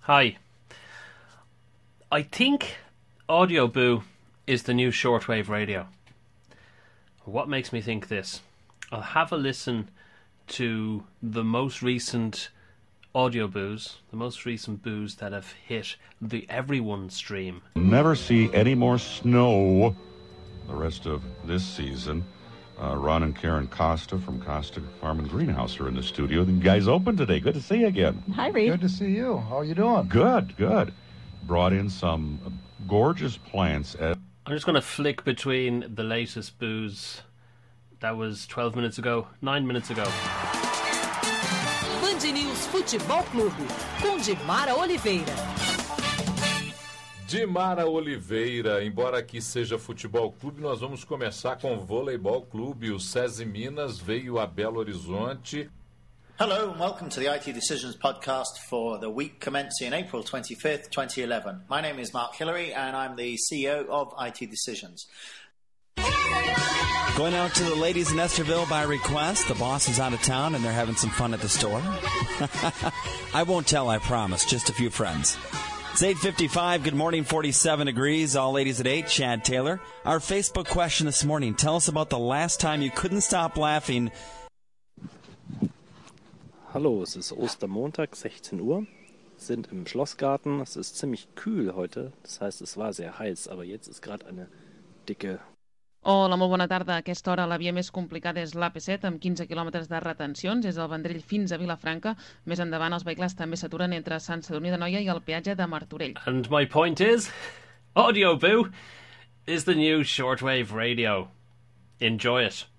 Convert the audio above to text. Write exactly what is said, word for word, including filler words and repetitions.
Hi. I think Audio Boo is the new shortwave radio. What makes me think this? I'll have a listen to the most recent audio boos, the most recent boos that have hit the Everyone stream. Never see any more snow the rest of this season. Uh, Ron and Karen Costa from Costa Farm and Greenhouse are in the studio. The guys open today. Good to see you again. Hi, Reed. Good to see you. How are you doing? Good, good. Brought in some gorgeous plants. At- I'm just going to flick between the latest boos. That was twelve minutes ago, nine minutes ago. Band News Futebol Clube, com Dimara Oliveira. Dimara Oliveira, embora aqui seja Futebol Clube, nós vamos começar com Voleibol Clube. O SESI Minas veio a Belo Horizonte. Hello and welcome to the I T Decisions podcast for the week commencing April twenty-fifth, twenty eleven. My name is Mark Hillary and I'm the C E O of I T Decisions. Going out to the ladies in Esterville by request. The boss is out of town and they're having some fun at the store. I won't tell, I promise. Just a few friends. It's eight fifty-five. Good morning, forty-seven degrees. All ladies at eight. Chad Taylor. Our Facebook question this morning. Tell us about the last time you couldn't stop laughing. Hallo, es ist Ostermontag, sechzehn Uhr. Wir sind im Schlossgarten. Es ist ziemlich kühl heute. Das heißt, es war sehr heiß, aber jetzt ist gerade eine dicke... Hola, molt bona tarda. A aquesta hora la via més complicada és l'A P set, amb quinze quilòmetres de retencions, des del Vendrell fins a Vilafranca. Més endavant els vehicles també s'aturen entre Sant Sadurní d'Anoia i el peatge de Martorell. And my point is, Audio Boo is the new shortwave radio. Enjoy it.